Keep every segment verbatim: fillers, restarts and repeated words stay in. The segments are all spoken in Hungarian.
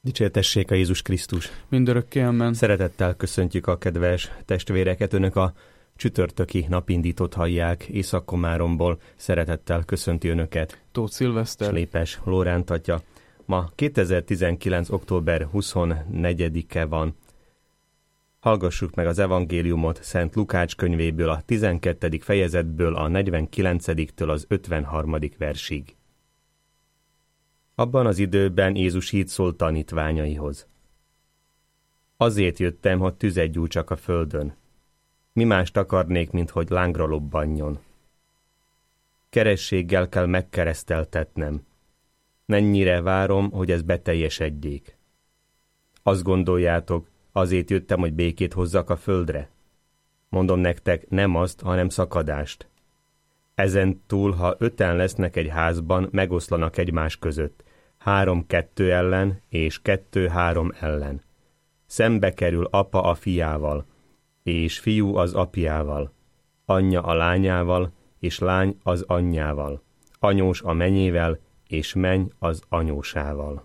Dicsértessék a Jézus Krisztus! Mindörökké amen. Szeretettel köszöntjük a kedves testvéreket. Önök a csütörtöki napindítót hallják Észak-Komáromból. Szeretettel köszönti Önöket Tóth Szilveszter, Slépes Lóránt atya. Ma kétezer-tizenkilenc. október huszonnegyedike van. Hallgassuk meg az evangéliumot Szent Lukács könyvéből, a tizenkettedik fejezetből, a negyvenkilencediktől az ötvenharmadik versig. Abban az időben Jézus így szólt tanítványaihoz. Azért jöttem, hogy tüzet gyújtsak a földön. Mi mást akarnék, mint hogy lángra lobbanjon. Kerességgel kell megkereszteltetnem. Mennyire várom, hogy ez beteljesedjék. Azt gondoljátok, azért jöttem, hogy békét hozzak a földre? Mondom nektek, nem azt, hanem szakadást. Ezen túl, ha öten lesznek egy házban, megoszlanak egymás között, három kettő ellen és kettő három ellen. Szembe kerül apa a fiával, és fiú az apjával, anyja a lányával, és lány az anyjával, anyós a menyével, és menny az anyósával.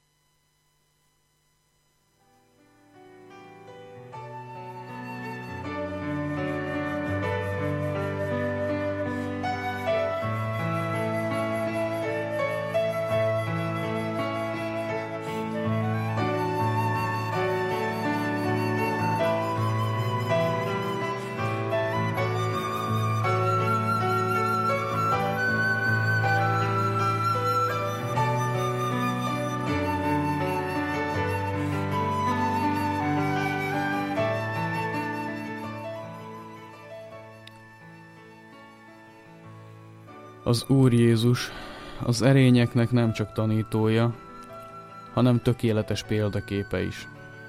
Az Úr Jézus az erényeknek nem csak tanítója, hanem tökéletes példaképe is.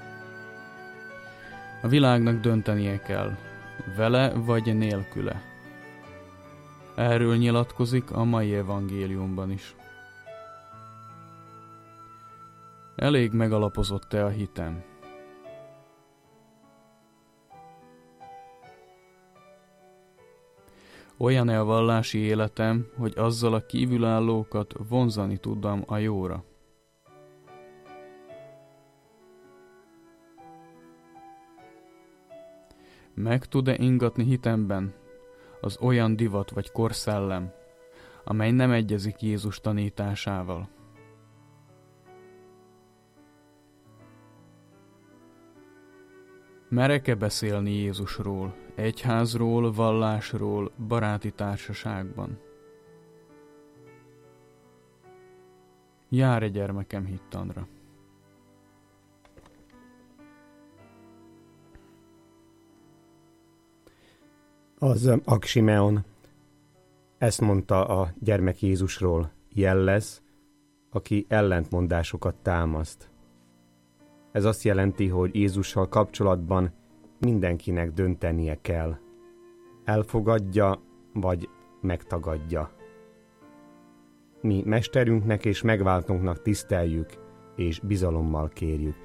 A világnak döntenie kell, vele vagy nélküle. Erről nyilatkozik a mai evangéliumban is. Elég megalapozott-e a hitem? Olyan-e a vallási életem, hogy azzal a kívülállókat vonzani tudjam a jóra? Meg tud-e ingatni hitemben az olyan divat vagy korszellem, amely nem egyezik Jézus tanításával? Merek-e beszélni Jézusról, egyházról, vallásról, baráti társaságban? Jár-e gyermekem hittanra? Az Aksimeon ezt mondta a gyermek Jézusról: jel lesz, aki ellentmondásokat támaszt. Ez azt jelenti, hogy Jézussal kapcsolatban mindenkinek döntenie kell. Elfogadja, vagy megtagadja. Mi mesterünknek és megváltónknak tiszteljük, és bizalommal kérjük.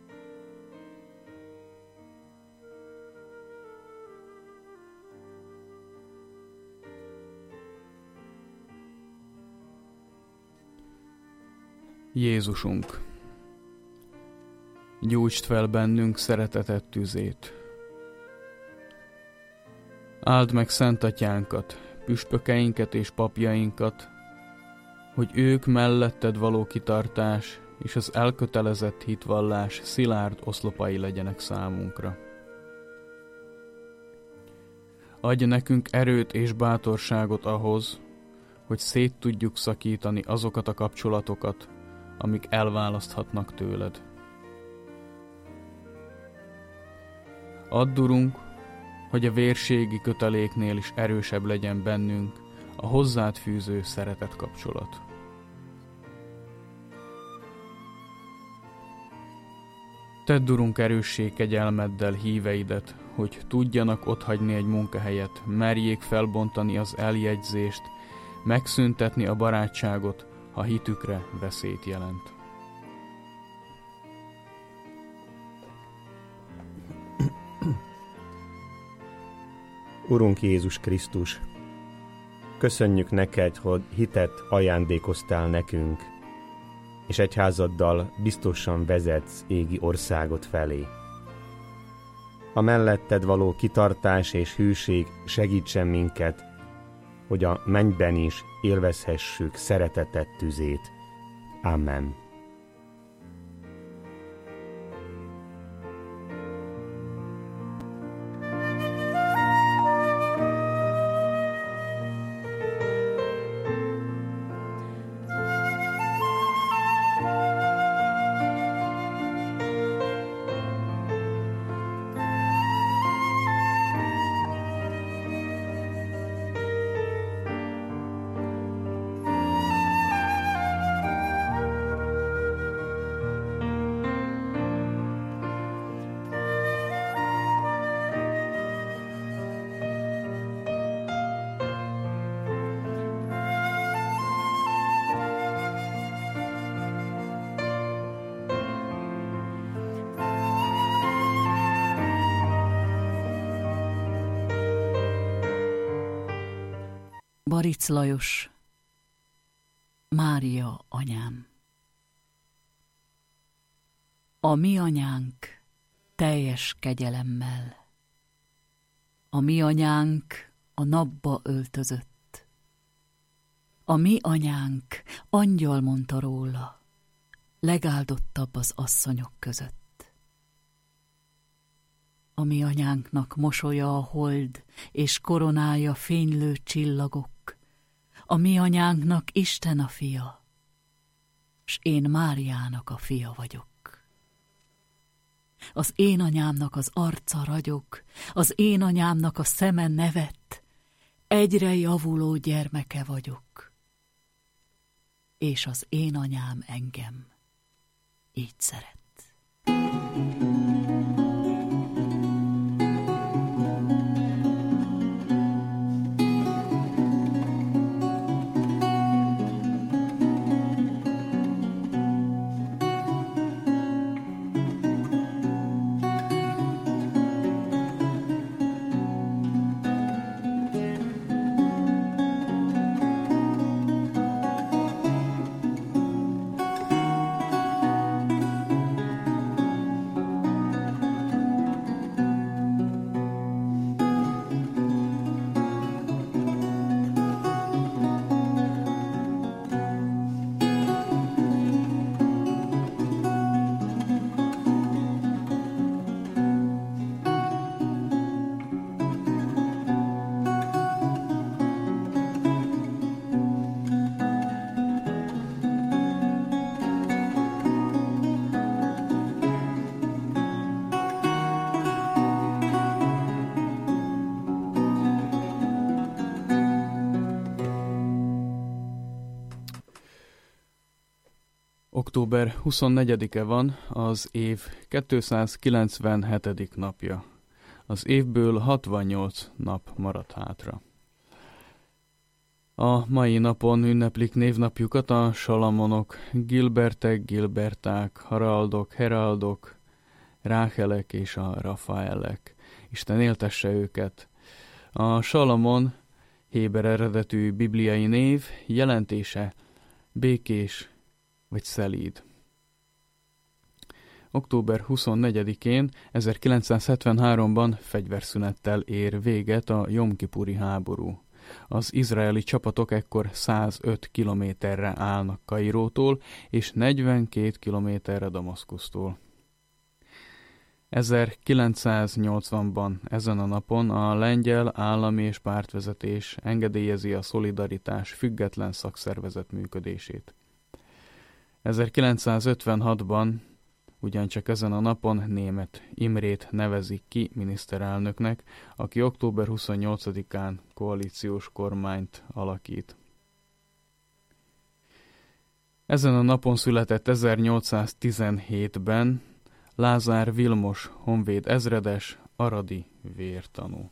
Jézusunk, gyújtsd fel bennünk szereteted tüzét. Áld meg Szent Atyánkat, püspökeinket és papjainkat, hogy ők melletted való kitartás és az elkötelezett hitvallás szilárd oszlopai legyenek számunkra. Adj nekünk erőt és bátorságot ahhoz, hogy szét tudjuk szakítani azokat a kapcsolatokat, amik elválaszthatnak tőled. Add, Urunk, hogy a vérségi köteléknél is erősebb legyen bennünk a hozzád fűző szeretet kapcsolat. Tedd, Urunk, erőssé kegyelmeddel híveidet, hogy tudjanak otthagyni egy munkahelyet, merjék felbontani az eljegyzést, megszüntetni a barátságot, ha hitükre veszélyt jelent. Urunk Jézus Krisztus, köszönjük neked, hogy hitet ajándékoztál nekünk. és egyházaddal biztosan vezetsz égi országot felé. A melletted való kitartás és hűség segítsen minket, hogy a mennyben is élvezhessük szereteted tüzét. Amen. Baric Lajos, Mária anyám. A mi anyánk teljes kegyelemmel, a mi anyánk a napba öltözött, a mi anyánk angyal mondta róla, legáldottabb az asszonyok között. A mi anyánknak mosolya a hold, és koronája fénylő csillagok. A mi anyánknak Isten a fia, s én Máriának a fia vagyok. Az én anyámnak az arca ragyog, az én anyámnak a szeme nevet, egyre javuló gyermeke vagyok. És az én anyám engem így szeret. Október huszonnegyedike van, az év kétszázkilencvenhetedik napja. Az évből hatvannyolc nap maradt hátra. A mai napon ünneplik névnapjukat a Salamonok, Gilbertek, Gilberták, Haraldok, Heraldok, Ráhelek és a Rafaelek. Isten éltesse őket. A Salamon héber eredetű bibliai név, jelentése békés vagy szelíd. Október huszonnegyedikén ezerkilencszázhetvenháromban fegyverszünettel ér véget a Jom-kipuri háború. Az izraeli csapatok ekkor százöt kilométerre állnak Kairótól és negyvenkét kilométerre Damaszkusztól. ezerkilencszáznyolcvanban ezen a napon a lengyel állami és pártvezetés engedélyezi a Szolidaritás független szakszervezet működését. ezerkilencszázötvenhatban ugyancsak ezen a napon Németh Imrét nevezik ki miniszterelnöknek, aki október huszonnyolcadikán koalíciós kormányt alakít. Ezen a napon született ezernyolcszáztizenhétben Lázár Vilmos honvéd ezredes, aradi vértanú.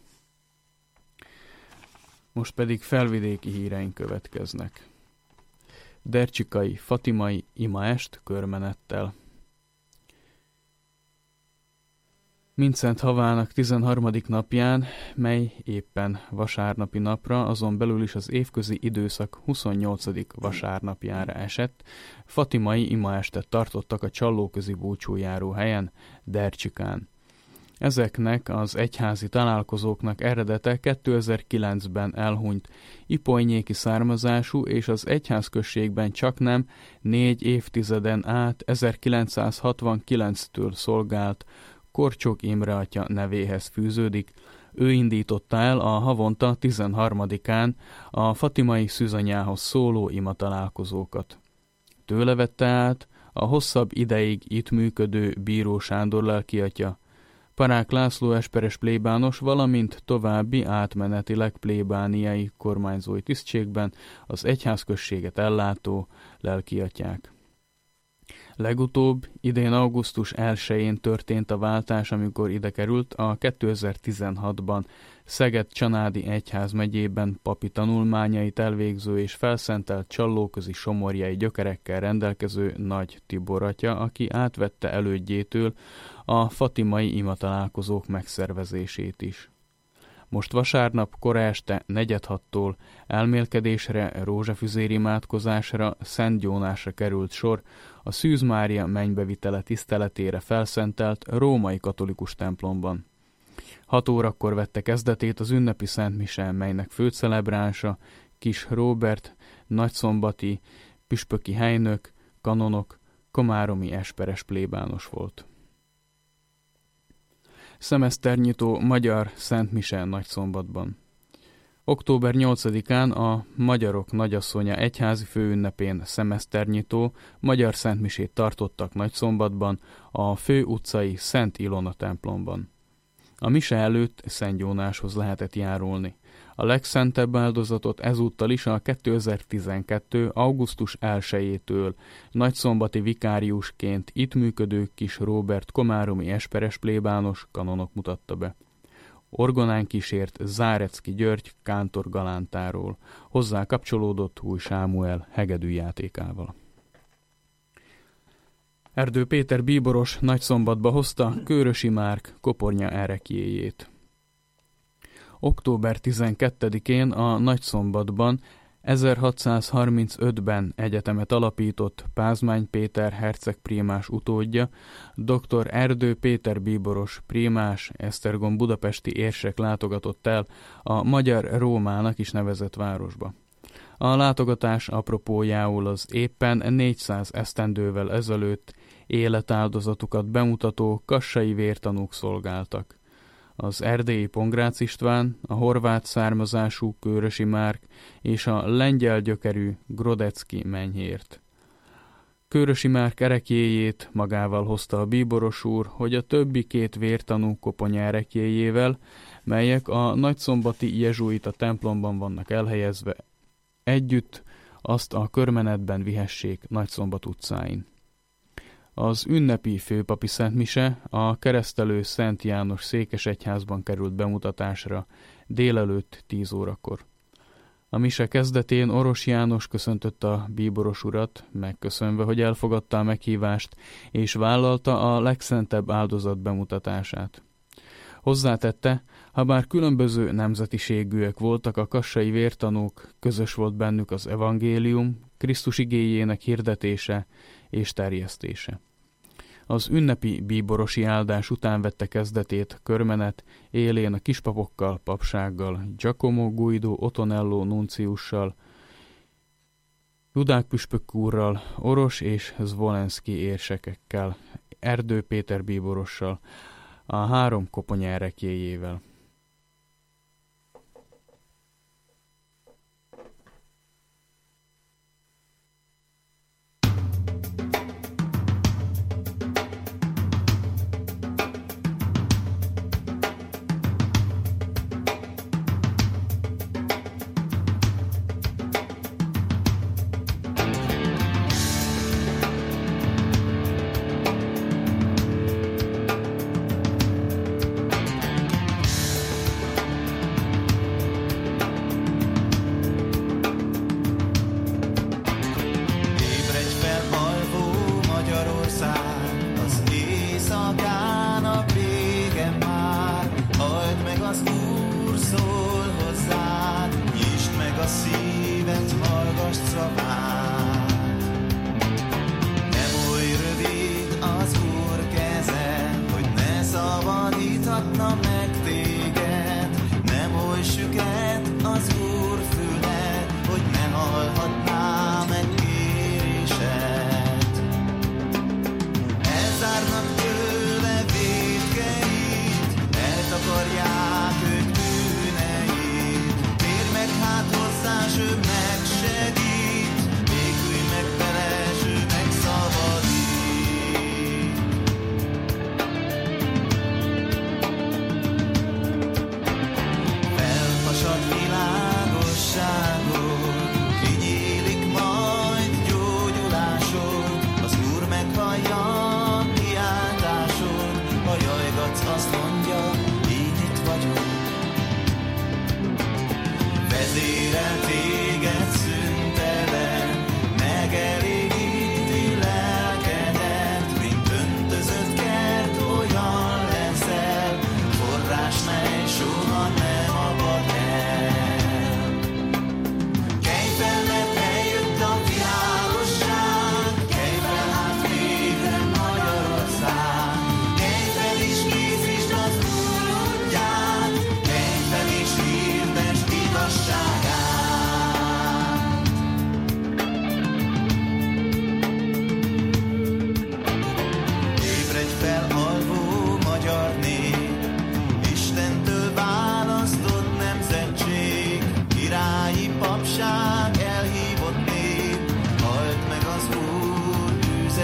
Most pedig felvidéki híreink következnek. Dercsikai Fatimai imaest körmenettel. Mindszent havának tizenharmadik napján, mely éppen vasárnapi napra, azon belül is az évközi időszak huszonnyolcadik vasárnapjára esett, fatimai imaestet tartottak a Csallóközi búcsújáró helyen, Dercsikán. Ezeknek az egyházi találkozóknak eredete kétezer-kilencben elhunyt ipolnyéki származású és az egyházközségben csaknem négy évtizeden át ezerkilencszázhatvankilenctől szolgált Korcsok Imre atya nevéhez fűződik. Ő indította el a havonta tizenharmadikán a fatimai szűzanyához szóló imatalálkozókat. Tőle vette át a hosszabb ideig itt működő Bíró Sándor lelkiatya, Parák László esperes plébános, valamint további átmenetileg plébániai kormányzói tisztségben az egyházközséget ellátó lelkiatyák. Legutóbb idén augusztus elsején történt a váltás, amikor ide került a kétezer-tizenhatban Szeged-Csanádi egyházmegyében papi tanulmányait elvégző és felszentelt Csallóközi somorjai gyökerekkel rendelkező Nagy Tibor atya, aki átvette elődjétől a fatimai imatalálkozók megszervezését is. Most vasárnap kora este negyedhattól elmélkedésre, rózsafüzér imádkozásra, szentgyónásra került sor a Szűz Mária mennybevitele tiszteletére felszentelt római katolikus templomban. Hat órakor vette kezdetét az ünnepi szentmise, melynek főcelebránsa Kis Róbert, nagyszombati, püspöki helynök, kanonok, komáromi esperes plébános volt. Szemeszternyitó magyar szentmise Nagyszombatban. október nyolcadikán a Magyarok Nagyasszonya egyházi főünnepén szemeszternyitó magyar szentmisét tartottak Nagyszombatban a Fő utcai Szent Ilona templomban. A mise előtt szentgyónáshoz lehetett járulni. A legszentebb áldozatot ezúttal is a kétezer-tizenkettő. augusztus elsejétől nagyszombati vikáriusként itt működő Kis Róbert komáromi esperes plébános kanonok mutatta be. Orgonán kísért Zárecki György kántor galántáról, hozzá kapcsolódott Új Sámuel hegedűjátékával. Erdő Péter bíboros Nagyszombatba hozta Kőrösi Márk kopornya ereklyéjét. október tizenkettedikén a Nagyszombatban ezerhatszázharmincötben egyetemet alapított Pázmány Péter herceg prímás utódja, dr. Erdő Péter bíboros prímás Esztergom budapesti érsek látogatott el a Magyar Rómának is nevezett városba. A látogatás apropójául az éppen négyszáz esztendővel ezelőtt életáldozatukat bemutató kassai vértanúk szolgáltak. Az erdélyi Pongrácz István, a horvát származású Kőrösi Márk és a lengyel gyökerű Grodecki Menyhért. Kőrösi Márk ereklyéjét magával hozta a bíboros úr, hogy a többi két vértanú koponya ereklyéjével, melyek a nagyszombati jezsuita templomban vannak elhelyezve, együtt azt a körmenetben vihessék Nagyszombat utcáin. Az ünnepi főpapi szentmise a keresztelő Szent János székesegyházban került bemutatásra délelőtt tíz órakor. A mise kezdetén Oros János köszöntött a bíboros urat, megköszönve, hogy elfogadta a meghívást, és vállalta a legszentebb áldozat bemutatását. Hozzátette, ha bár különböző nemzetiségűek voltak a kassai vértanúk, közös volt bennük az evangélium, Krisztus igéjének hirdetése és terjesztése. Az ünnepi bíborosi áldás után vette kezdetét körmenet élén a kispapokkal, papsággal, Giacomo Guido Otonello nunciussal, Judák püspök úrral, Oros és Zvolenszky érsekekkel, Erdő Péter bíborossal, a három koponya ereklyéjével. olvasd szavát. Nem oly rövid az Úr keze, hogy ne szabadíthatna meg téged, nem oly süket az Úr füle, hogy ne hallhatná meg kérésed. Elzárnak tőle vétkeit, eltakarják ők bűneit. Térj meg hát hozzá, s ő megsegít, békülj meg vele, s ő megszabadít. Felfasad világosságot, kinyílik majd gyógyulásod, az Úr meghallja kiáltásod, ha jajgatsz, azt mondja, én itt vagyok. Vezérel téged szüntelen, megelégíti lelkedet, mint öntözött kert, olyan leszel, forrás, mely soha nem abad el. Kelj fel, mert eljött a világosság, kelj fel hát végre Magyarország, kelj fel és készítsd az Úr útját, kelj fel és hirdesd igazságát. Ébredj fel, alvó magyar nép, Istentől választott nemzetség, királyi papság, elhívott nép, halld meg az Úr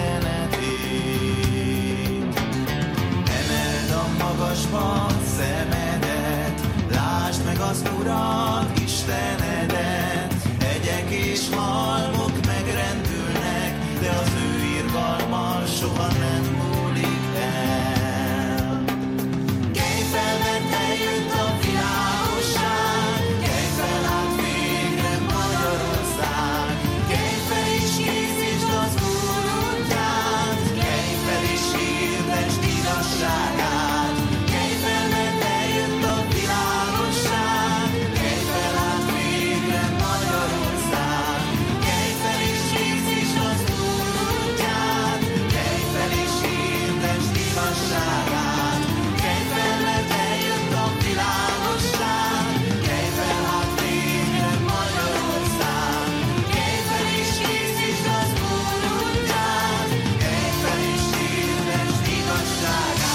üzenetét. Emeld a magasba szemedet, lásd meg az Urat, Istenedet. Hegyek és halmok megrendülnek, de az ő irgalma soha nem múlik el. Kelj fel, mert eljött a világosság, kelj fel hát végre Magyarország, kelj fel és készítsd az Úr útját, kelj fel és hirdesd igazságát, kelj fel, mert eljött a világosság, kelj fel hát végre Magyarország, kelj fel és készítsd az Úr útját, kelj fel és hirdesd igazságát, kelj fel, mert eljött a világosság, kelj fel hát végre Magyarország, kelj fel és készítsd az Úr útját, kelj fel és hirdesd igazságát.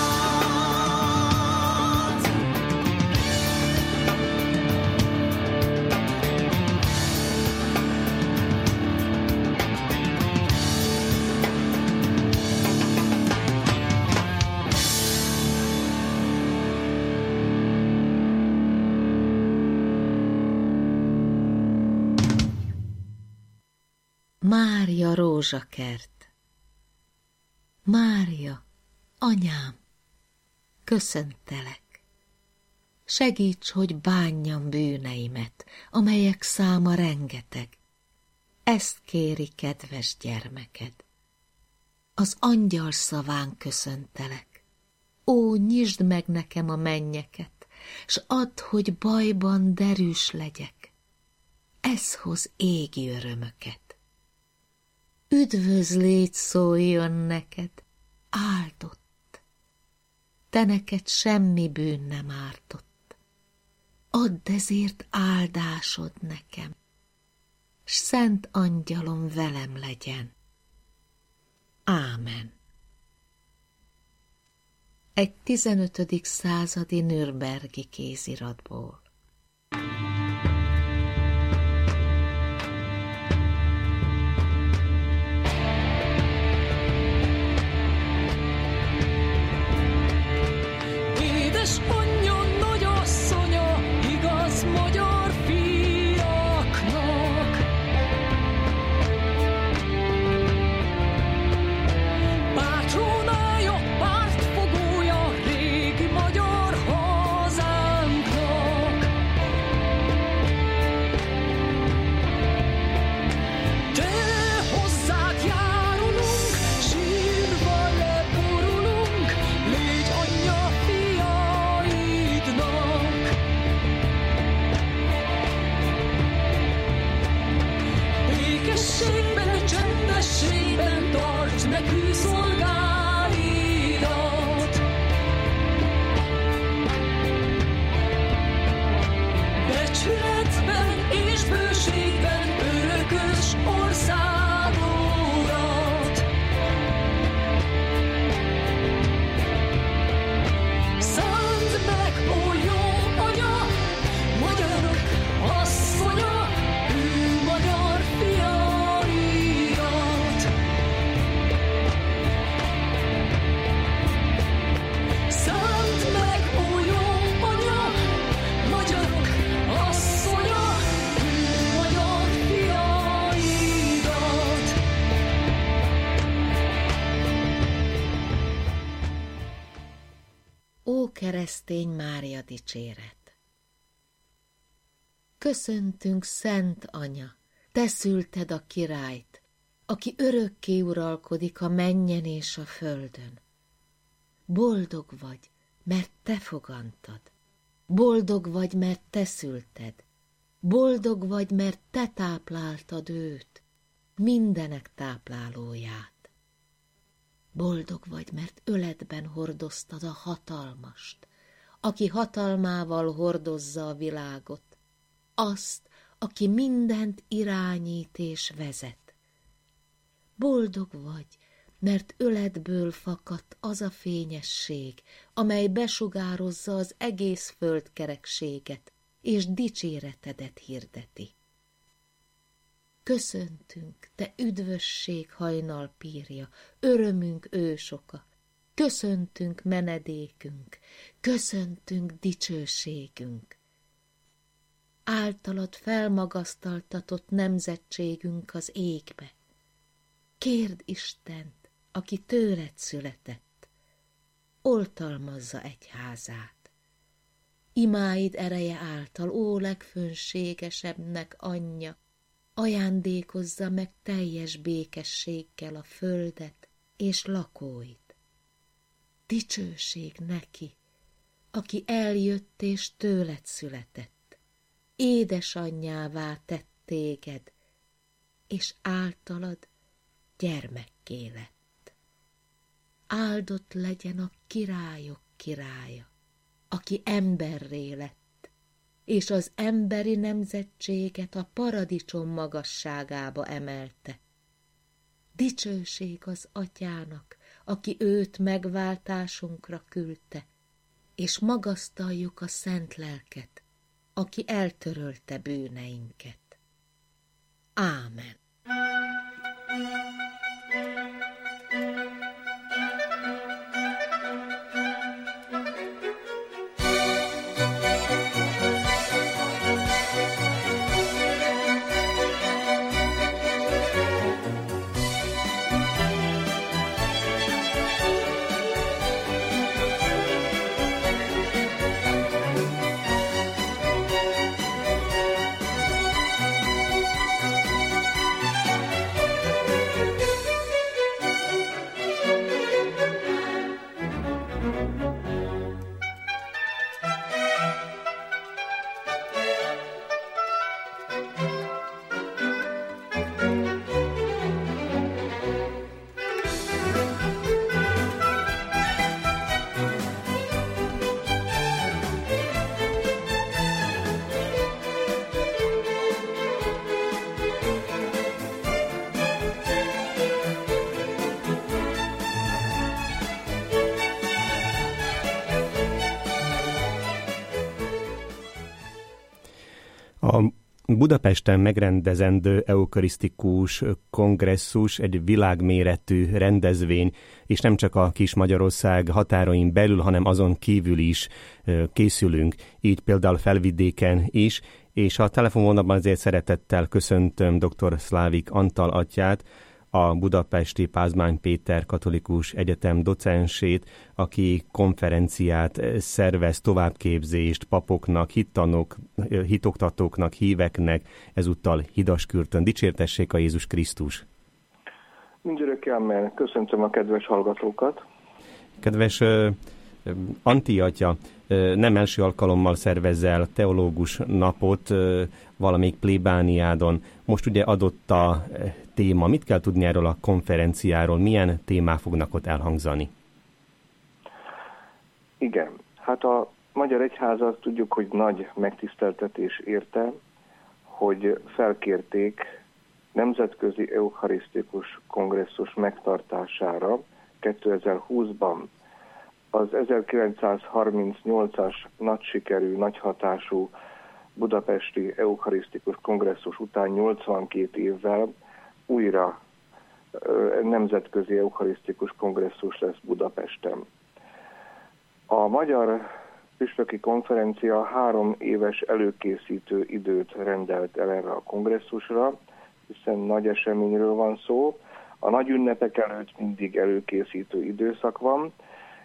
Mária rózsakert. Mária, anyám, köszöntelek. Segíts, hogy bánjam bűneimet, amelyek száma rengeteg. Ezt kéri kedves gyermeked. Az angyal szaván köszöntelek. Ó, nyisd meg nekem a mennyeket, s add, hogy bajban derűs legyek. Ez hoz égi örömöket. Üdvözlégy szóljon neked, áldott. Te neked semmi bűn nem ártott. Add ezért áldásod nekem, s szent angyalom velem legyen. Ámen. Egy tizenötödik századi nürnbergi kéziratból. Édes anyja, nagyasszonya, igaz magyar fiaknak. Pártrónája, pártfogója, régi magyar hazánknak. keresztény Mária dicséret. Köszöntünk, Szent Anya, te szülted a királyt, aki örökké uralkodik a mennyen és a földön. Boldog vagy, mert te fogantad. Boldog vagy, mert te szülted. Boldog vagy, mert te tápláltad őt, mindenek táplálóját. Boldog vagy, mert öledben hordoztad a hatalmast, aki hatalmával hordozza a világot, azt, aki mindent irányít és vezet. Boldog vagy, mert öledből fakadt az a fényesség, amely besugározza az egész földkerekséget, és dicséretedet hirdeti. Köszöntünk, te üdvösség hajnalpírja, örömünk ősoka, köszöntünk menedékünk, köszöntünk dicsőségünk. Általad felmagasztaltatott nemzetségünk az égbe. Kérd Istent, aki tőled született, oltalmazza egyházát. Imáid ereje által, ó legfönségesebbnek anyja, ajándékozza meg teljes békességgel a földet és lakóit. Dicsőség neki, aki eljött és tőled született, édesanyjává tett téged, és általad gyermekké lett. Áldott legyen a királyok királya, aki emberré lett, és az emberi nemzetséget a paradicsom magasságába emelte. Dicsőség az Atyának, aki őt megváltásunkra küldte, és magasztaljuk a szent lelket, aki eltörölte bűneinket. Ámen. A Budapesten megrendezendő eukarisztikus kongresszus egy világméretű rendezvény, és nem csak a kis Magyarország határain belül, hanem azon kívül is készülünk, így például Felvidéken is, és a telefonvonalban azért szeretettel köszöntöm dr. Szlávik Antal atyát, a budapesti Pázmány Péter Katolikus Egyetem docensét, aki konferenciát szervez, továbbképzést papoknak, hittanok, hitoktatóknak, híveknek, ezúttal Hidaskürtön. Dicsértessék a Jézus Krisztus! Mindörökké amen. Köszöntöm a kedves hallgatókat! Kedves uh, Anti atya, uh, nem első alkalommal szervezel teológus napot uh, valamelyik plébániádon. Most ugye adott a téma. Mit kell tudni erről a konferenciáról? Milyen témák fognak ott elhangzani? Igen. Hát a Magyar Egyházat tudjuk, hogy nagy megtiszteltetés érte, hogy felkérték nemzetközi eucharisztikus kongresszus megtartására kétezer-húszban az ezerkilencszázharmincnyolcas nagy sikerű, nagy hatású budapesti eucharisztikus kongresszus után nyolcvankét évvel újra nemzetközi eucharisztikus kongresszus lesz Budapesten. A Magyar Püspöki Konferencia három éves előkészítő időt rendelt el erre a kongresszusra, hiszen nagy eseményről van szó. A nagy ünnepek előtt mindig előkészítő időszak van,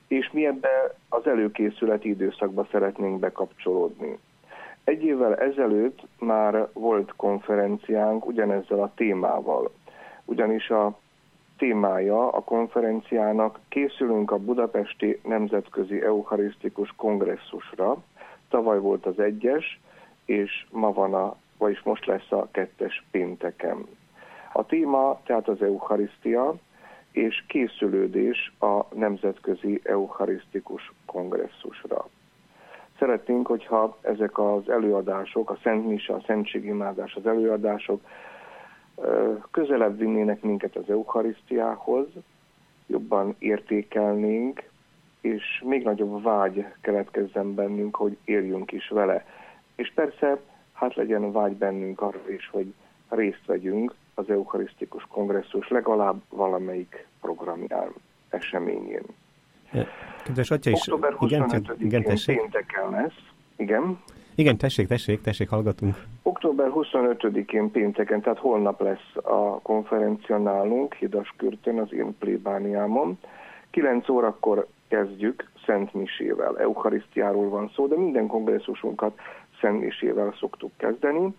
és mi ebbe az előkészületi időszakba szeretnénk bekapcsolódni. Egy évvel ezelőtt már volt konferenciánk ugyanezzel a témával, ugyanis a témája a konferenciának készülünk a Budapesti Nemzetközi Eucharisztikus Kongresszusra. Tavaly volt az egyes, és ma van a, vagyis most lesz a kettes pénteken. A téma tehát az Eucharisztia és készülődés a Nemzetközi Eucharisztikus Kongresszusra. Szeretnénk, hogyha ezek az előadások, a Szent Mise, a Szentségimádás, az előadások közelebb vinnének minket az Eucharisztiához, jobban értékelnénk, és még nagyobb vágy keletkezzen bennünk, hogy éljünk is vele. És persze, hát legyen vágy bennünk arra is, hogy részt vegyünk az Eucharisztikus Kongresszus legalább valamelyik programján, eseményén. Kedves atya is, október huszonötödikén pénteken lesz. Igen? Igen, tessék, tessék, tessék, hallgatunk. október huszonötödikén pénteken, tehát holnap lesz a konferencia nálunk, Hidaskürtön, az én plébániámon. kilenc órakor kezdjük Szent Misével. Eucharisztiáról van szó, de minden kongresszusunkat Szent Misével szoktuk kezdeni.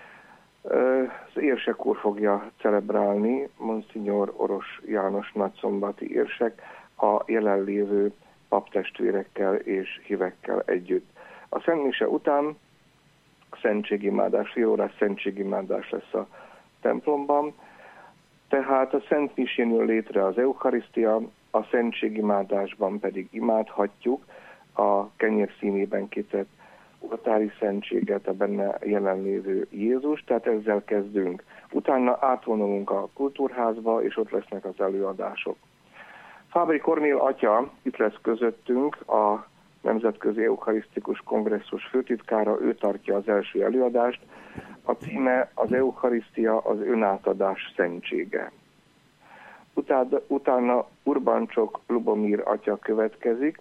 Az érsek úr fogja celebrálni, Monsignor Oros János nagyszombati érsek, a jelenlévő paptestvérekkel és hívekkel együtt. A Szent Mise után szentségimádás, fél órás szentségimádás lesz a templomban, tehát a Szent Misén jön létre az Eucharisztia, a szentségimádásban pedig imádhatjuk a kenyér színében kitett oltári szentséget, a benne jelenlévő Jézus, tehát ezzel kezdünk. Utána átvonulunk a kultúrházba, és ott lesznek az előadások. Fábri Kornél atya itt lesz közöttünk, a Nemzetközi Eucharisztikus Kongresszus főtitkára, ő tartja az első előadást. A címe az Eucharisztia, az önátadás szentsége. Utána, utána Urbancsok Lubomír atya következik,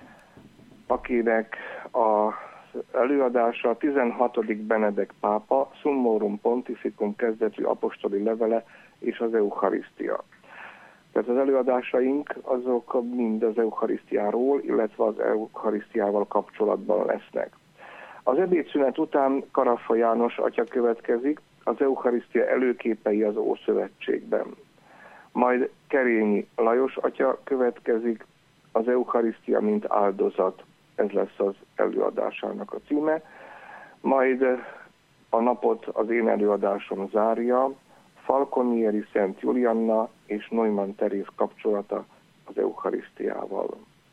akinek az előadása a tizenhatodik Benedek pápa, Summorum Pontificum kezdetű apostoli levele és az Eucharisztia. Tehát az előadásaink azok mind az Eucharisztiáról, illetve az Eucharisztiával kapcsolatban lesznek. Az ebédszünet után Karafa János atya következik, az Eucharisztia előképei az Ószövetségben. Majd Kerényi Lajos atya következik, az Eucharisztia mint áldozat, ez lesz az előadásának a címe. Majd a napot az én előadásom zárja, Falconieri Szent Julianna és Neumann Teréz kapcsolata az Eucharisztiával.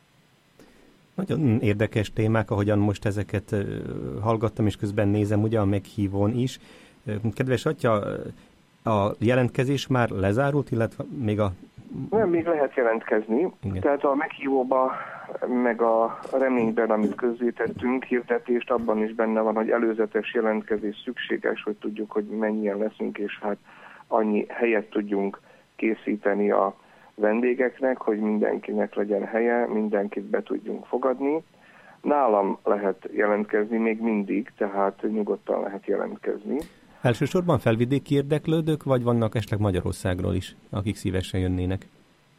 Nagyon érdekes témák, ahogyan most ezeket hallgattam, és közben nézem ugye a meghívón is. Kedves atya, a jelentkezés már lezárult, illetve még a... Nem, még lehet jelentkezni. Igen. Tehát a meghívóba, meg a reményben, amit közzétettünk, hirdetést, abban is benne van, hogy előzetes jelentkezés szükséges, hogy tudjuk, hogy mennyien leszünk, és hát annyi helyet tudjunk készíteni a vendégeknek, hogy mindenkinek legyen helye, mindenkit be tudjunk fogadni. Nálam lehet jelentkezni még mindig, tehát nyugodtan lehet jelentkezni. Elsősorban felvidéki érdeklődők, vagy vannak esetleg Magyarországról is, akik szívesen jönnének?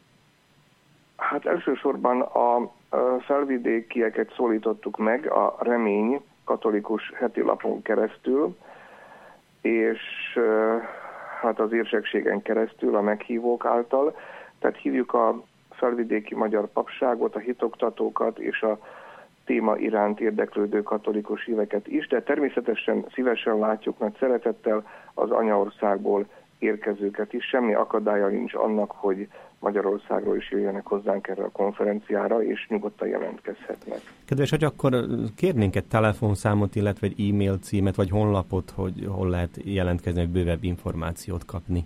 Hát elsősorban a felvidékieket szólítottuk meg a Remény katolikus heti lapon keresztül, és hát az érsekségen keresztül a meghívók által. Tehát hívjuk a felvidéki magyar papságot, a hitoktatókat és a téma iránt érdeklődő katolikus híveket is, de természetesen szívesen látjuk nagy szeretettel az anyaországból érkezőket is. Semmi akadálya nincs annak, hogy Magyarországról is jöjjenek hozzánk erre a konferenciára, és nyugodtan jelentkezhetnek. Kedves, hogy akkor kérnénk egy telefonszámot, illetve egy e-mail címet, vagy honlapot, hogy hol lehet jelentkezni, hogy bővebb információt kapni?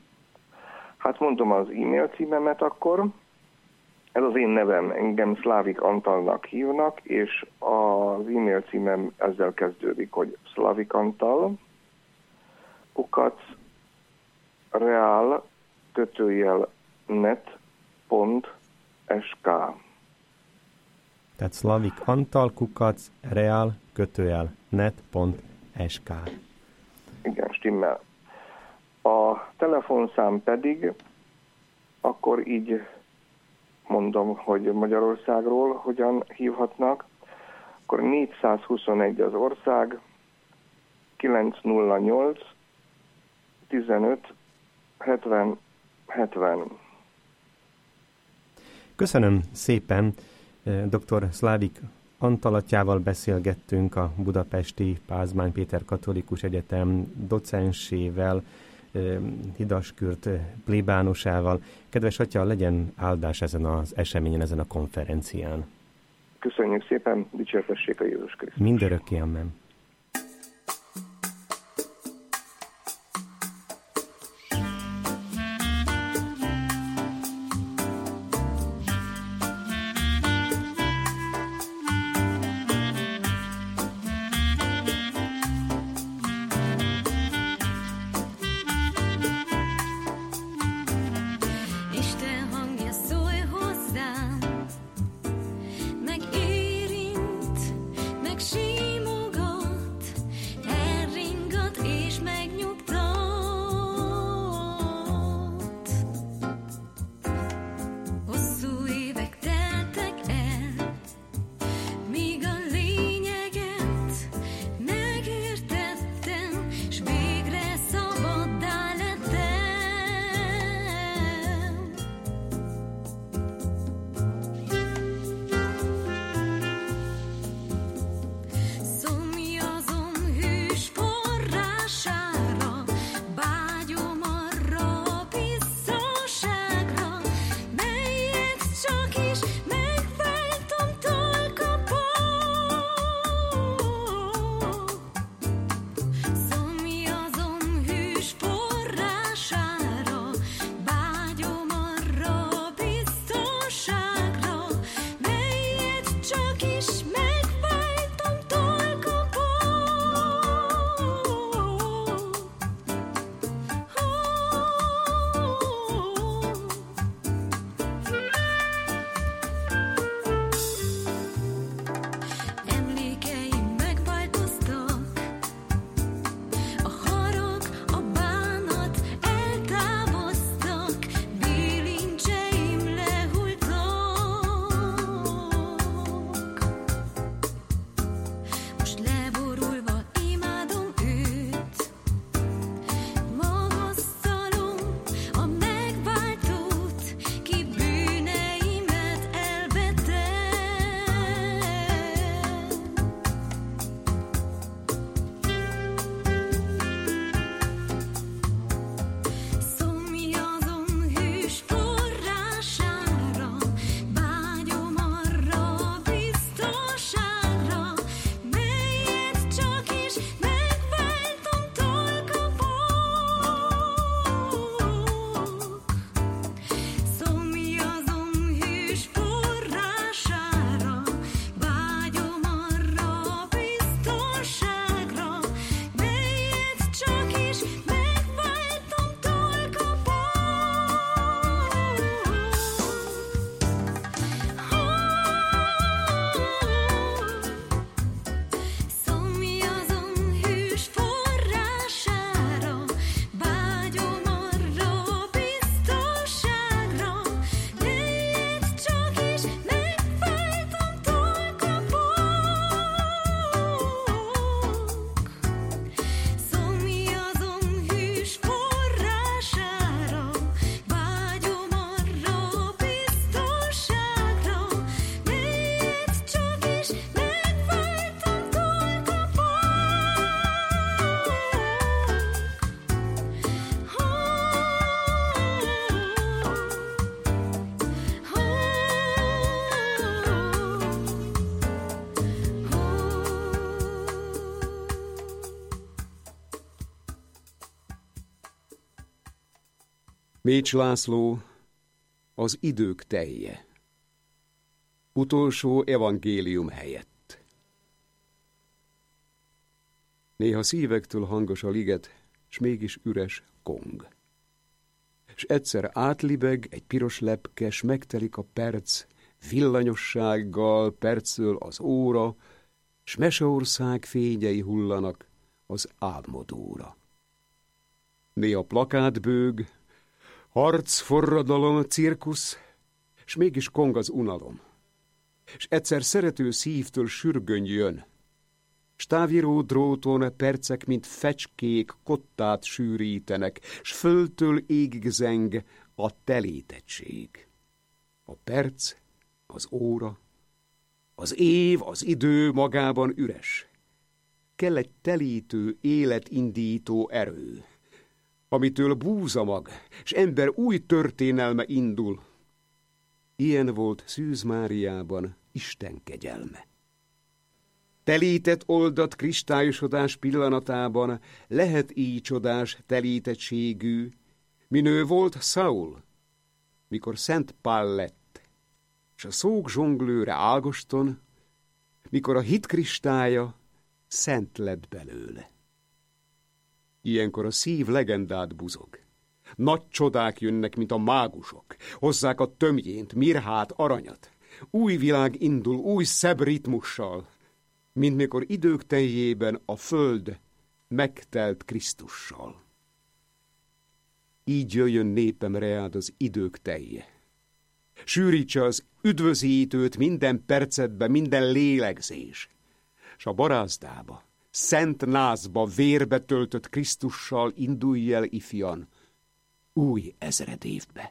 Hát mondom az e-mail címemet akkor. Ez az én nevem, engem Szlávik Antalnak hívnak, és az e-mail címem ezzel kezdődik, hogy szlavikantal, kukac, reál, kötőjel, net, pont, sk. Tehát Szlavik Antal, kukac, reál, kötőjel, net, pont, sk. Igen, stimmel. A telefonszám pedig akkor így mondom, hogy Magyarországról hogyan hívhatnak, akkor négyszázhuszonegy az ország, kilencszáznyolc, tizenöt, hetven, hetven. Köszönöm szépen, dr. Szlávik Antalatjával beszélgettünk, a budapesti Pázmány Péter Katolikus Egyetem docensével, Hidaskürt plébánusával. Kedves atya, legyen áldás ezen az eseményen, ezen a konferencián. Köszönjük szépen, dicsértessék a Jézus Krisztus. Mindörökké, amen. Mécs László, az idők telje. Utolsó evangélium helyett. Néha szívektől hangos a liget, s mégis üres kong. S egyszer átlibeg egy piros lepke, s megtelik a perc, villanyossággal percöl az óra, s Meseország fényei hullanak az álmodóra. Néha plakátbőg, harc, forradalom, cirkusz, s mégis kong az unalom. S egyszer szerető szívtől sürgöny jön, s táviró dróton percek, mint fecskék, kottát sűrítenek, s földtől égig zeng a telétettség. A perc, az óra, az év, az idő magában üres. Kell egy telítő, életindító erő, amitől búzamag, s ember új történelme indul. Ilyen volt Szűz Máriában Isten kegyelme. Telített oldat kristályosodás pillanatában lehet így csodás telítettségű, minő volt Saul, mikor Szent Pál lett, s a szók zsonglőre Ágoston, mikor a hit kristálya szent lett belőle. Ilyenkor a szív legendát buzog. Nagy csodák jönnek, mint a mágusok. Hozzák a tömjént, mirhát, aranyat. Új világ indul, új szebb ritmussal, mint mikor idők teljében a föld megtelt Krisztussal. Így jöjjön népem reád az idők telje. Sűrítse az üdvözítőt minden percetbe, minden lélegzés, s a barázdába, szent názba, vérbe töltött Krisztussal indulj el ifjan, új ezredévbe.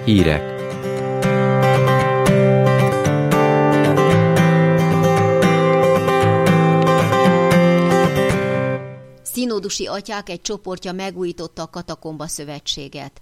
Hírek. Színódusi atyák egy csoportja megújította a Katakomba Szövetséget.